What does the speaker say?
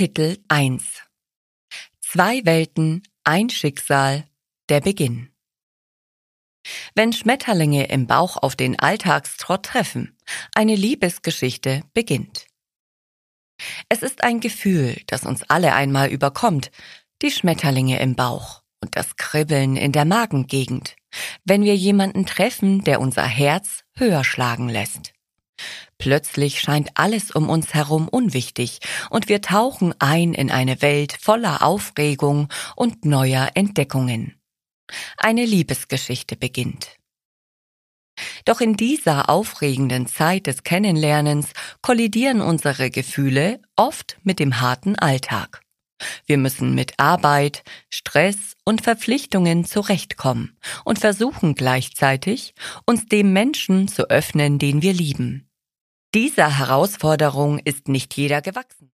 Kapitel 1 Zwei Welten, ein Schicksal, der Beginn. Wenn Schmetterlinge im Bauch auf den Alltagstrott treffen, eine Liebesgeschichte beginnt. Es ist ein Gefühl, das uns alle einmal überkommt, die Schmetterlinge im Bauch und das Kribbeln in der Magengegend, wenn wir jemanden treffen, der unser Herz höher schlagen lässt. Plötzlich scheint alles um uns herum unwichtig und wir tauchen ein in eine Welt voller Aufregung und neuer Entdeckungen. Eine Liebesgeschichte beginnt. Doch in dieser aufregenden Zeit des Kennenlernens kollidieren unsere Gefühle oft mit dem harten Alltag. Wir müssen mit Arbeit, Stress und Verpflichtungen zurechtkommen und versuchen gleichzeitig, uns dem Menschen zu öffnen, den wir lieben. Dieser Herausforderung ist nicht jeder gewachsen.